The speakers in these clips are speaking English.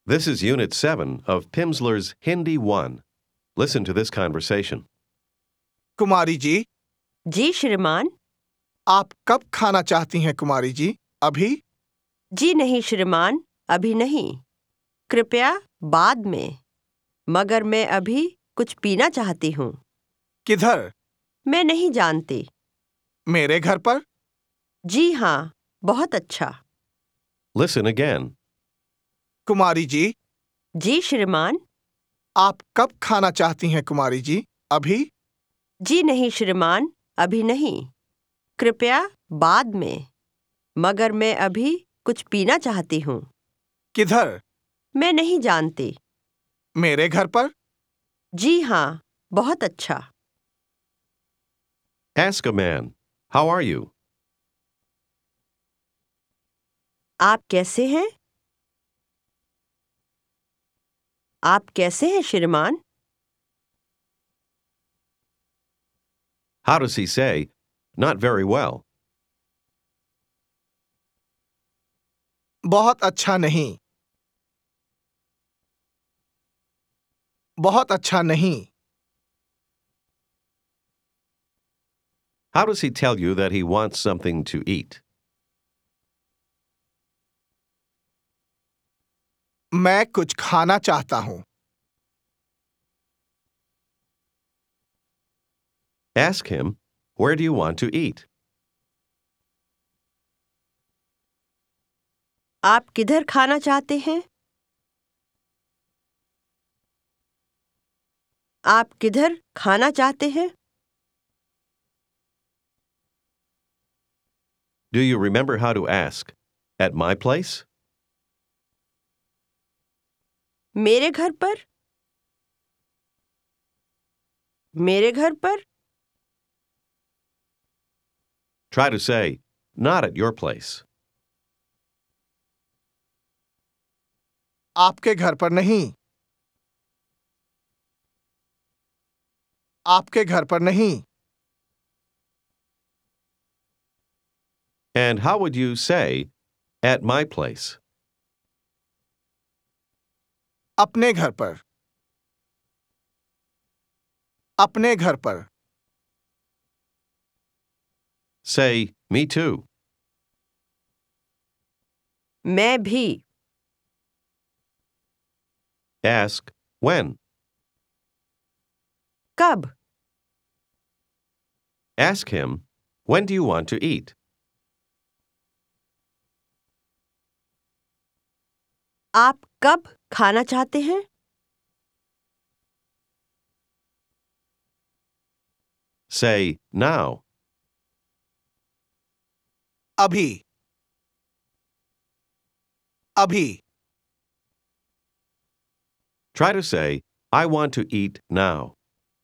This is Unit 7 of Pimsleur's Hindi 1. Listen to this conversation. Kumari ji, जी श्रीमान। आप कब खाना चाहती हैं कुमारी जी? अभी? जी नहीं श्रीमान, अभी नहीं। कृपया बाद में। मगर मैं अभी कुछ पीना चाहती हूँ। किधर? मैं नहीं जानती। मेरे घर पर? जी हाँ, बहुत अच्छा। Listen again. कुमारी जी, जी श्रीमान। आप कब खाना चाहती हैं कुमारी जी? अभी? जी नहीं श्रीमान, अभी नहीं। कृपया बाद में। मगर मैं अभी कुछ पीना चाहती हूँ। किधर? मैं नहीं जानती। मेरे घर पर? जी हाँ, बहुत अच्छा। Ask a man, How are you? आप कैसे हैं? आप कैसे हैं श्रीमान? How does he say, Not very well? बहुत अच्छा नहीं। बहुत अच्छा नहीं। How does he tell you that he wants something to eat? मैं कुछ खाना चाहता हूँ। Ask him, Where do you want to eat? आप किधर खाना चाहते हैं? आप किधर खाना चाहते हैं? Do you remember how to ask? At my place? मेरे घर पर? मेरे घर पर? Try to say, Not at your place. आपके घर पर नहीं। आपके घर पर नहीं। And how would you say, At my place? अपने घर पर। अपने घर पर। Say, Me too. मैं भी। Ask, When? कब? Ask him, When do you want to eat? आप कब खाना चाहते हैं? Say, Now. अभी। अभी। Try to say, I want to eat now.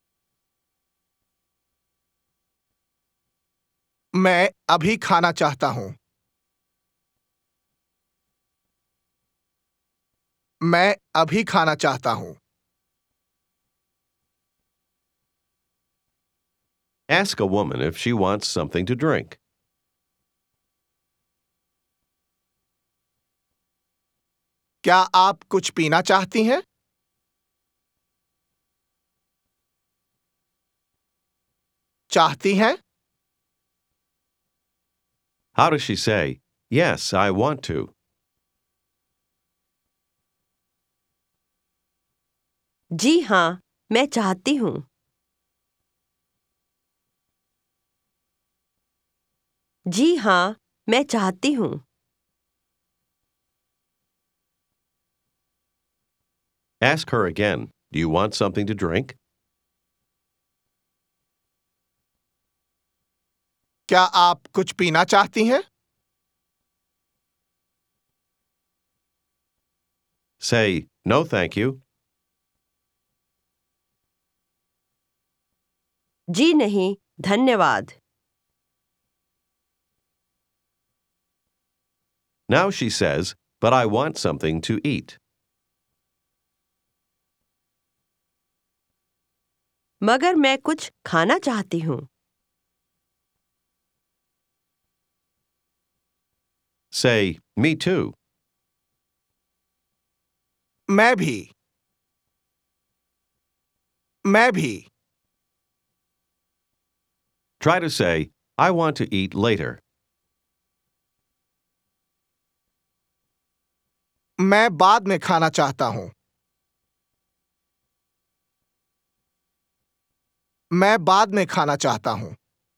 मैं अभी खाना चाहता हूँ। मैं अभी खाना चाहता हूँ। Ask a woman if she wants something to drink. क्या आप कुछ पीना चाहती हैं? चाहती हैं? How does she say, Yes, I want to? जी हाँ, मैं चाहती हूँ। जी हाँ, मैं चाहती हूँ। Ask her again, Do you want something to drink? क्या आप कुछ पीना चाहती हैं? Say, No, thank you. जी नहीं, धन्यवाद। Now she says, But I want something to eat. मगर मैं कुछ खाना चाहती हूँ। Say, Me too. मैं भी मैं भी Try to say, I want to eat later. मैं बाद में खाना चाहता हूँ मैं बाद में खाना चाहता हूँ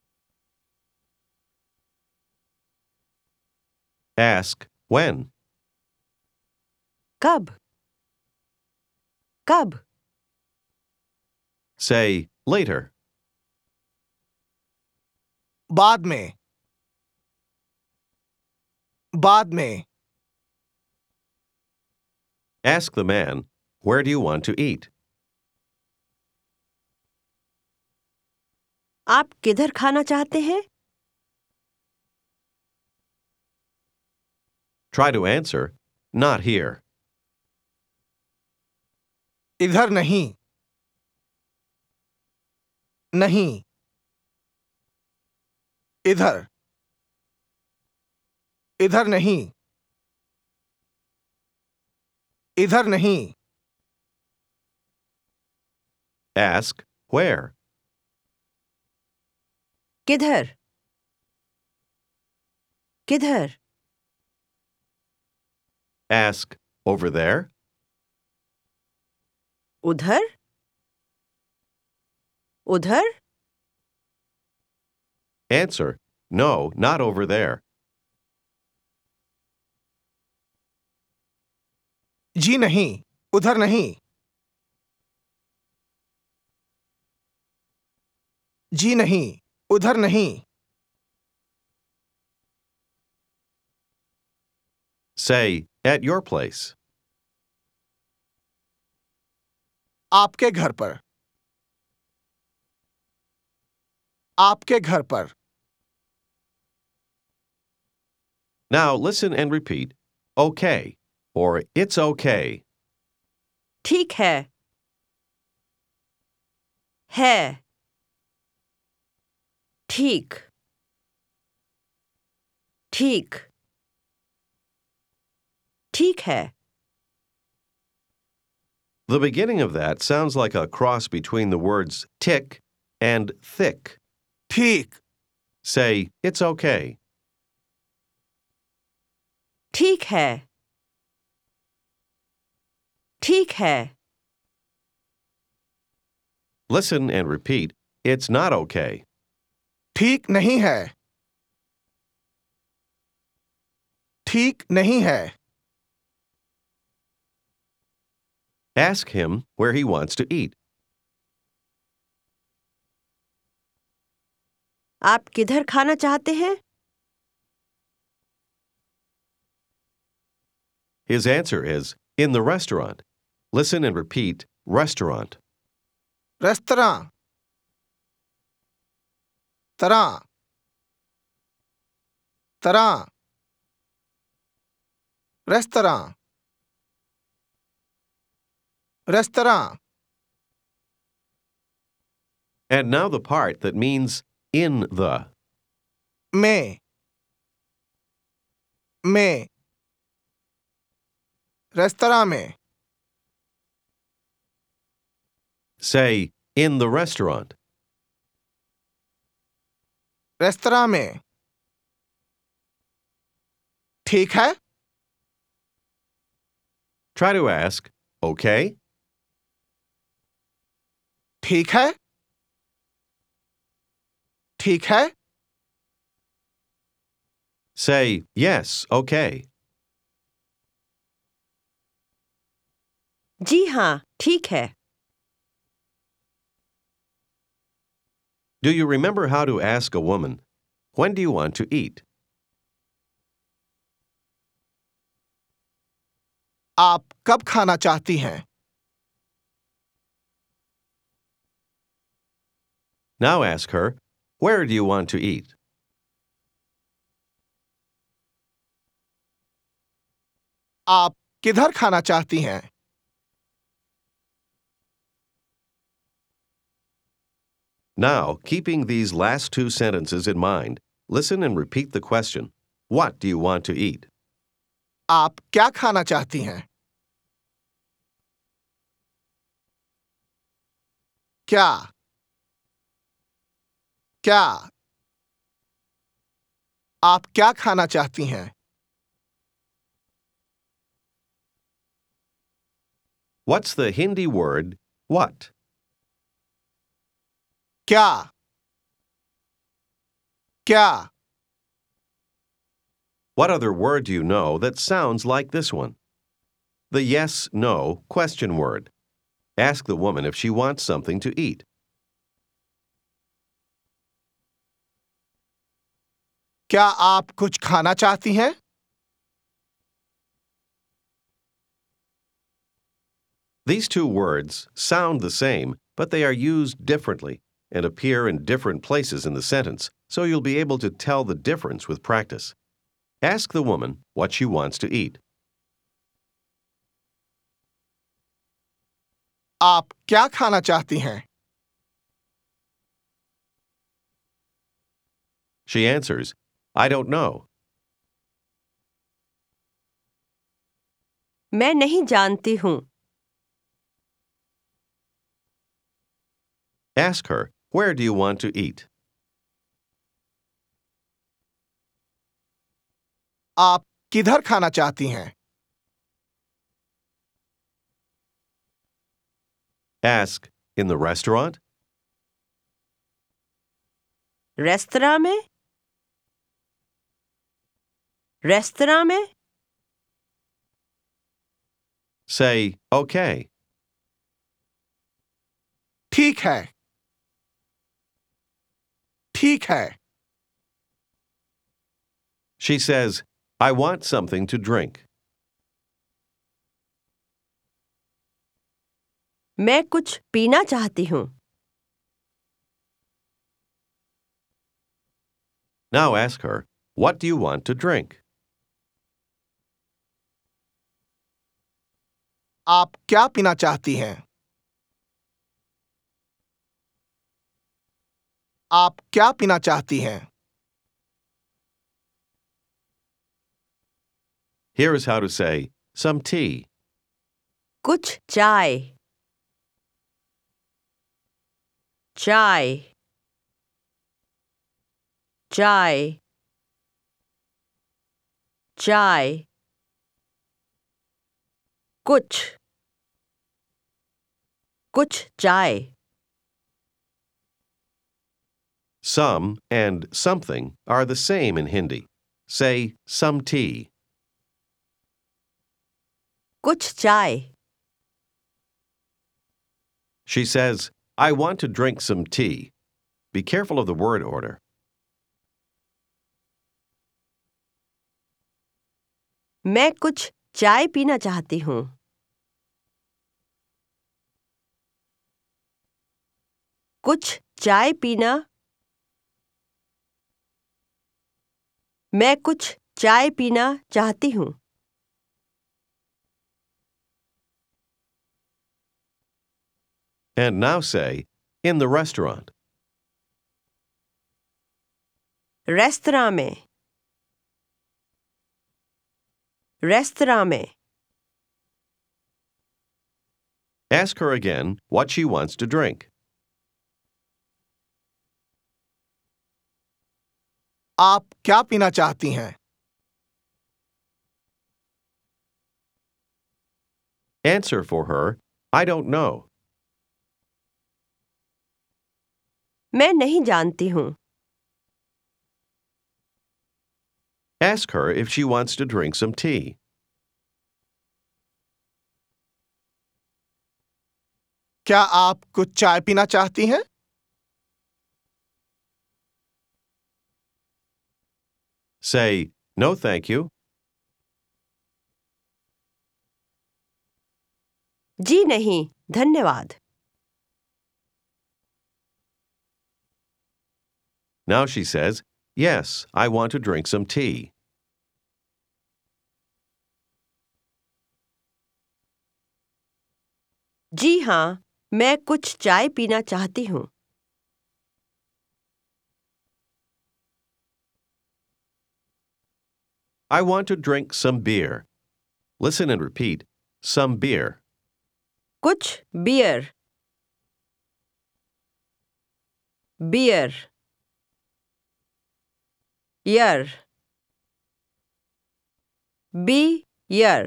Ask, when? कब कब Say, later. बाद में बाद में Ask the man, where do you want to eat? आप किधर खाना चाहते हैं? Try to answer, not here. इधर नहीं नहीं इधर इधर नहीं इधर नहीं Ask, where? किधर किधर Ask, over there? उधर उधर Answer, no, not over there. जी नहीं उधर नहीं जी नहीं उधर नहीं Say, at your place. आपके घर पर आपके घर पर Now listen and repeat, okay, or it's okay. ठीक है ठीक ठीक ठीक है The beginning of that sounds like a cross between the words tick and thick. ठीक Say, it's okay. ठीक है ठीक है Listen and repeat, it's not okay. ठीक नहीं है ठीक नहीं है Ask him where he wants to eat. आप किधर खाना चाहते हैं? His answer is, in the restaurant. Listen and repeat, restaurant. रेस्तरां तरह तरह रेस्तरां रेस्तरां And now the part that means in the. में रेस्तरां में Say, in the restaurant. रेस्तरां में ठीक है Try to ask, okay? ठीक है ठीक है Say, yes, okay. जी हाँ ठीक है Do you remember how to ask a woman, when do you want to eat? आप कब खाना चाहती हैं Now ask her, where do you want to eat? आप किधर खाना चाहती हैं Now, keeping these last two sentences in mind, listen and repeat the question, what do you want to eat? आप क्या खाना चाहती हैं क्या क्या आप क्या खाना चाहती हैं? What's the Hindi word what? क्या क्या What other word do you know that sounds like this one? The yes-no question word. Ask the woman if she wants something to eat. क्या आप कुछ खाना चाहती हैं? These two words sound the same, but they are used differently and appear in different places in the sentence, so you'll be able to tell the difference with practice. Ask the woman what she wants to eat. आप क्या खाना चाहती हैं? She answers, I don't know. मैं नहीं जानती हूँ. Ask her, where do you want to eat? आप किधर खाना चाहती हैं? Ask, in the restaurant? रेस्तरां में? रेस्तरां में? Say, okay. ठीक है ठीक है She says, I want something to drink. मैं कुछ पीना चाहती हूँ. Now ask her, what do you want to drink? आप क्या पीना चाहती हैं? आप क्या पीना चाहती हैं? Here is how to say, some tea. कुछ चाय. चाय. चाय. चाय. कुछ. कुछ चाय. Some and something are the same in Hindi. Say, some tea. कुछ चाय. She says, I want to drink some tea. Be careful of the word order. मैं कुछ चाय पीना चाहती हूँ. कुछ चाय पीना. मैं कुछ चाय पीना चाहती हूँ. And now say, in the restaurant. रेस्तरां में. रेस्तरां में. Ask her again what she wants to drink. आप क्या पीना चाहती हैं? Answer for her, I don't know. मैं नहीं जानती हूँ. Ask her if she wants to drink some tea. क्या आप कुछ चाय पीना चाहती हैं? Say, no thank you. जी नहीं, धन्यवाद. Now she says, yes, I want to drink some tea. जी हाँ, मैं कुछ चाय पीना चाहती हूँ. I want to drink some beer. Listen and repeat, some beer. कुछ beer. beer, year, beer,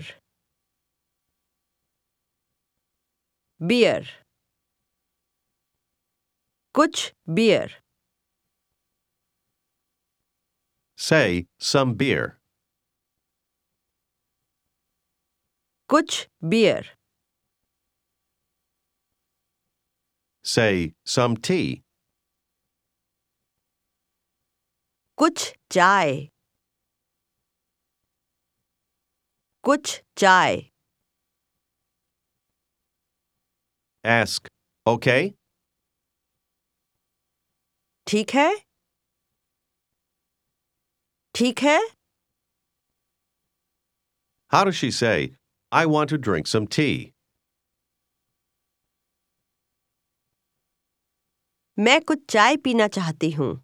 beer, कुछ beer, Say some beer. कुछ beer, Say some tea. कुछ चाय, कुछ चाय, Ask, okay? ठीक है, ठीक है, How does she say, I want to drink some tea? मैं कुछ चाय पीना चाहती हूँ,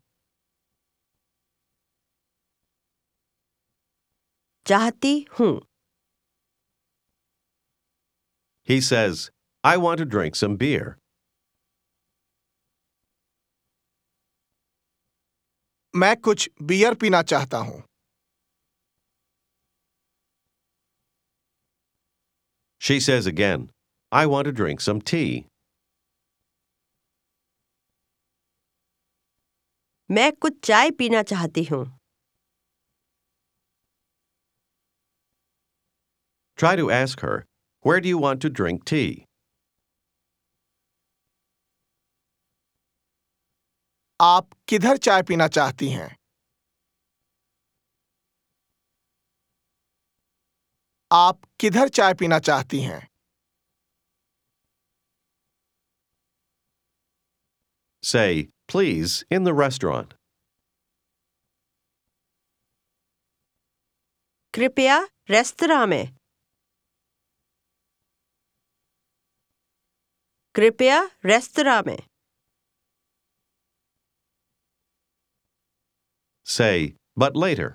चाहती हूँ, He says, I want to drink some beer. मैं कुछ बियर पीना चाहता हूँ। She says again, I want to drink some tea. मैं कुछ चाय पीना चाहती हूँ। Try to ask her, where do you want to drink tea? आप किधर चाय पीना चाहती हैं? आप किधर चाय पीना चाहती हैं? Say, please, in the restaurant. कृपया रेस्तरां में, कृपया रेस्तरां में, Say, but later.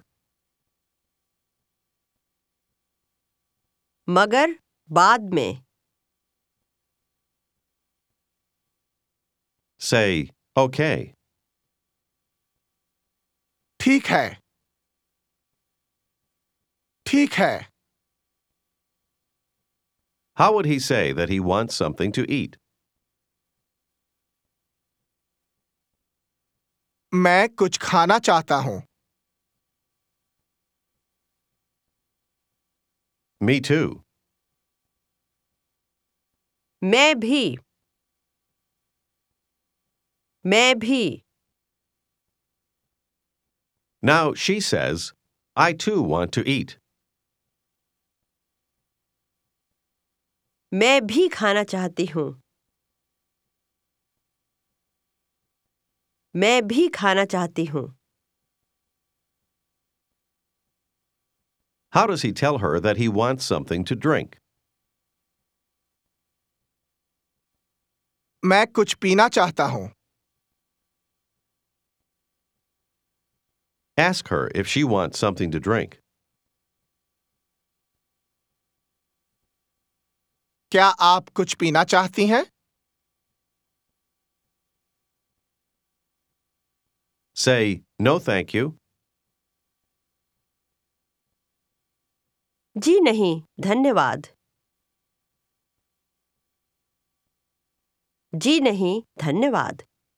मगर बाद में, Say, okay. ठीक है, ठीक है। How would he say that he wants something to eat? मैं कुछ खाना चाहता हूँ। Me too. मैं भी, मैं भी, Now she says, I too want to eat. मैं भी खाना चाहती हूँ, मैं भी खाना चाहती हूँ। How does he tell her that he wants something to drink? मैं कुछ पीना चाहता हूँ। Ask her if she wants something to drink. क्या आप कुछ पीना चाहती हैं? Say, no thank you. जी नहीं, धन्यवाद। जी नहीं, धन्यवाद।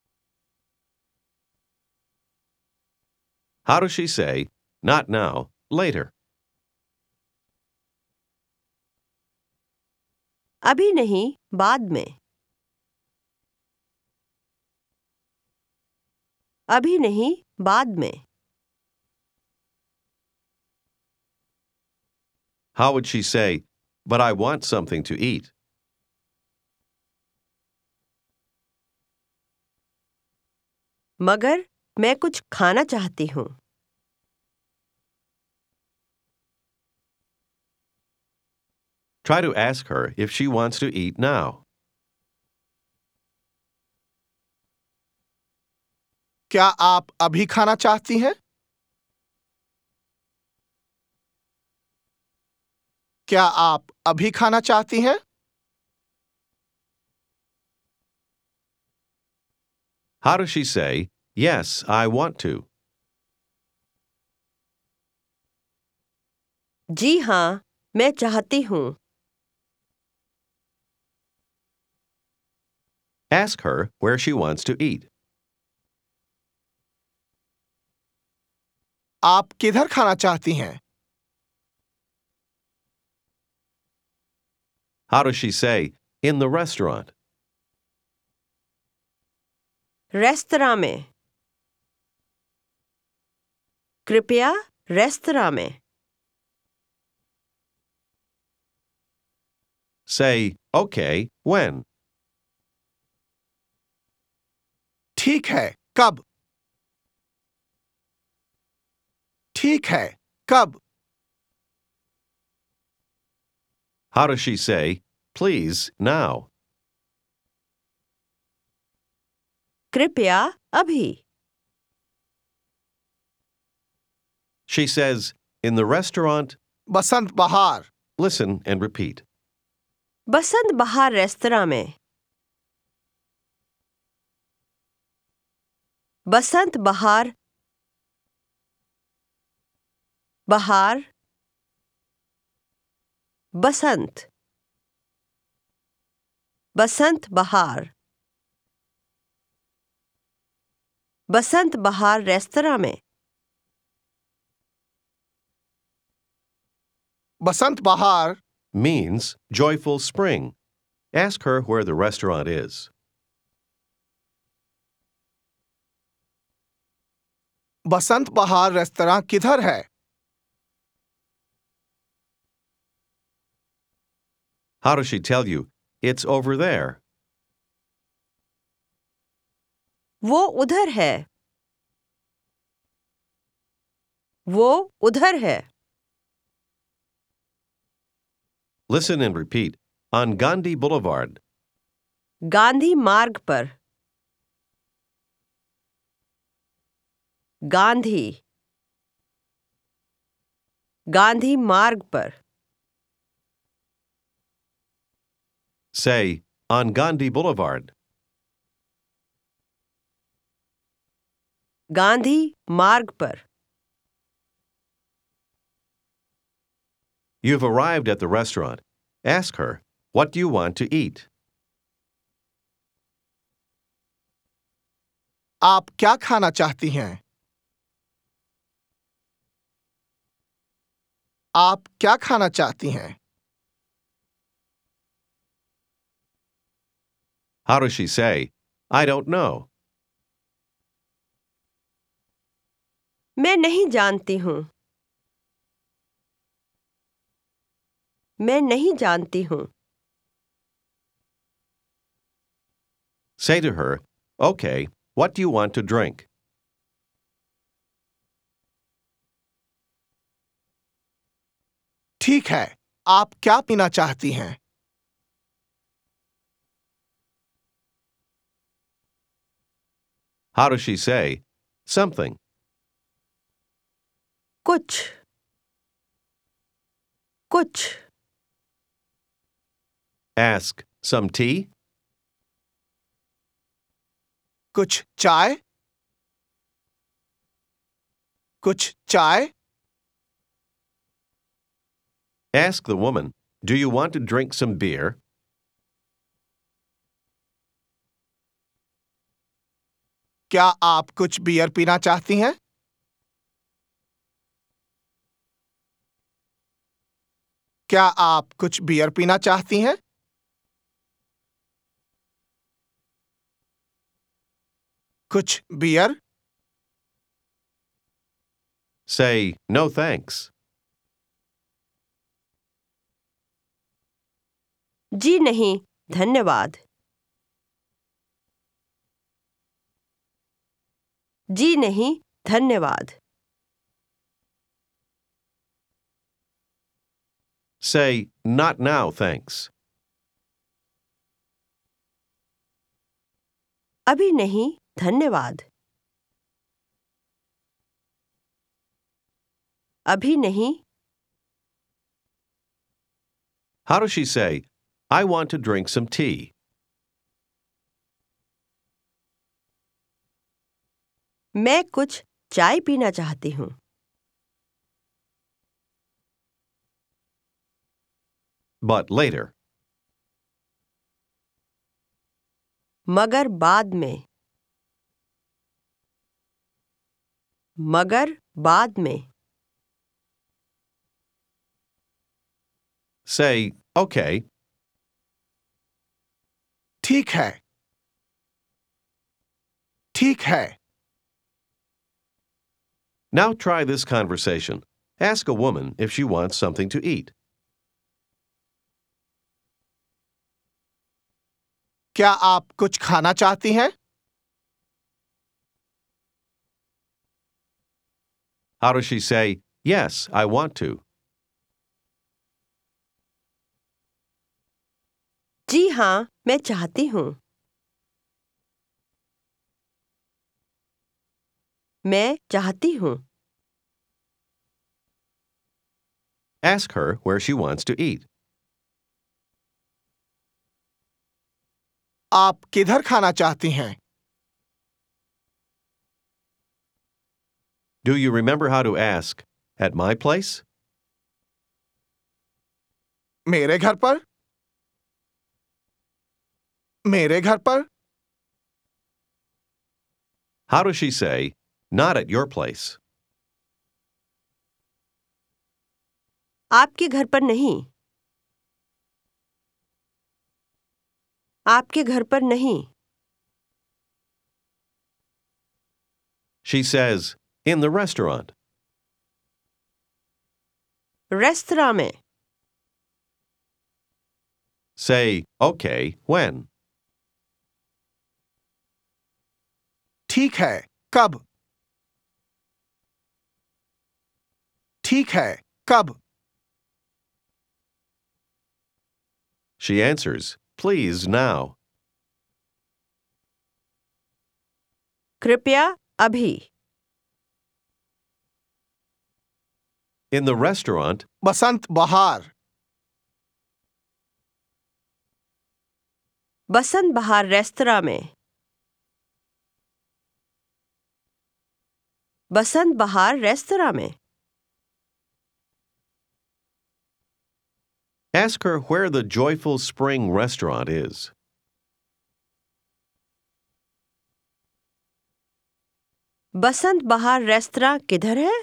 How does she say, not now, later? अभी नहीं, बाद में। अभी नहीं, बाद में। How would she say, but I want something to eat? मगर मैं कुछ खाना चाहती हूँ। Try to ask her if she wants to eat now. क्या आप अभी खाना चाहती हैं? क्या आप अभी खाना चाहती हैं? How does she say, Yes, I want to? जी हाँ, मैं चाहती हूँ. Ask her where she wants to eat. आप किधर खाना चाहती हैं? How does she say, In the restaurant? रेस्तरां में. कृपया रेस्तरां में. Say, Okay, when? ठीक है, कब? ठीक है, कब? How does she say, Please, now? कृपया अभी. She says, In the restaurant, बसंत बहार. listen and repeat. बसंत बहार रेस्तरां में. बसंत बहार. बहार. बसंत. बसंत बहार. बसंत बहार रेस्तरां में. बसंत बहार Means joyful spring. Ask her where the restaurant is. बसंत बहार रेस्तरां किधर है? How does she tell you, It's over there? वो उधर है. वो उधर है. Listen and repeat. On Gandhi Boulevard. Gandhi मार्ग पर. गांधी. गांधी मार्ग पर. Say, On Gandhi Boulevard. Gandhi मार्ग पर. You've arrived at the restaurant. Ask her, What do you want to eat? आप क्या खाना चाहती हैं? आप क्या खाना चाहती हैं? How does she say, I don't know? मैं नहीं जानती हूँ. मैं नहीं जानती हूँ. Say to her, Okay, what do you want to drink? ठीक है, आप क्या पीना चाहती हैं? How does she say, Something? कुछ. कुछ. Ask, Some tea? कुछ चाय? कुछ चाय? Ask the woman, Do you want to drink some beer? क्या आप कुछ बियर पीना चाहती हैं? क्या आप कुछ बियर पीना चाहती हैं? कुछ बियर? Say, No thanks. जी नहीं, धन्यवाद. जी नहीं, धन्यवाद. Say, Not now, thanks. अभी नहीं, धन्यवाद. अभी नहीं. How does she say, I want to drink some tea? मैं कुछ चाय पीना चाहती हूँ. But later. मगर बाद में. मगर बाद में. Say, okay. ठीक है. ठीक है. Now try this conversation. Ask a woman if she wants something to eat. क्या आप कुछ खाना चाहती हैं? How does she say, yes, I want to? जी हाँ, मैं चाहती हूँ. मैं चाहती हूँ. Ask her where she wants to eat. आप किधर खाना चाहती हैं? Do you remember how to ask, at my place? मेरे घर पर? मेरे घर पर? How does she say, not at your place? आपके घर पर नहीं. आपके घर पर नहीं. She says, in the restaurant. रेस्तरां में. Say, okay, when? ठीक है. कब? ठीक है. कब? She answers, please now. कृपया अभी. In the restaurant, बसंत बहार. बसंत बहार रेस्तरां में. बसंत बहार रेस्तरां में. ask her where the Joyful Spring restaurant is. बसंत बहार रेस्तरां किधर है?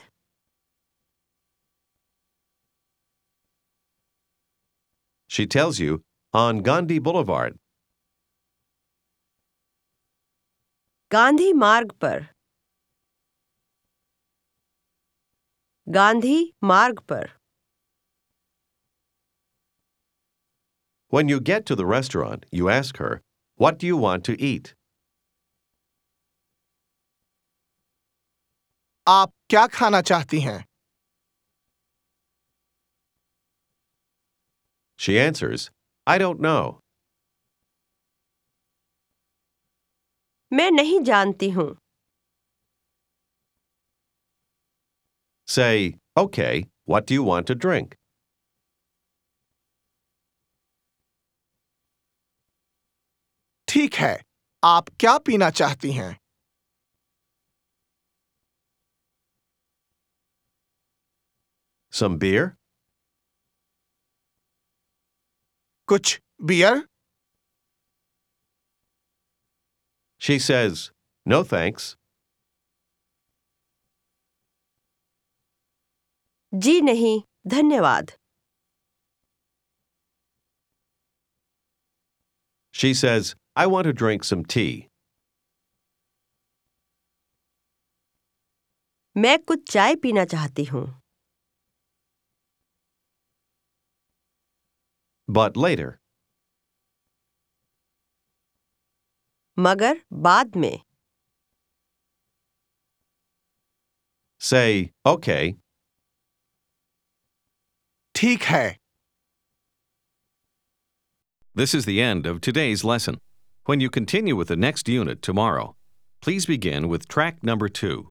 She tells you, on Gandhi Boulevard. Gandhi मार्ग पर. गांधी मार्ग पर. When you get to the restaurant, you ask her, what do you want to eat? आप क्या खाना चाहती हैं? She answers, I don't know. मैं नहीं जानती हूँ. Say, okay, what do you want to drink? ठीक है. आप क्या पीना चाहती हैं? Some beer? कुछ beer? She says, no thanks. जी नहीं, धन्यवाद. She says, I want to drink some tea. मैं कुछ चाय पीना चाहती हूँ. But later. मगर बाद में. Say, okay. ठीक है. This is the end of today's lesson. When you continue with the next unit tomorrow, please begin with track number 2.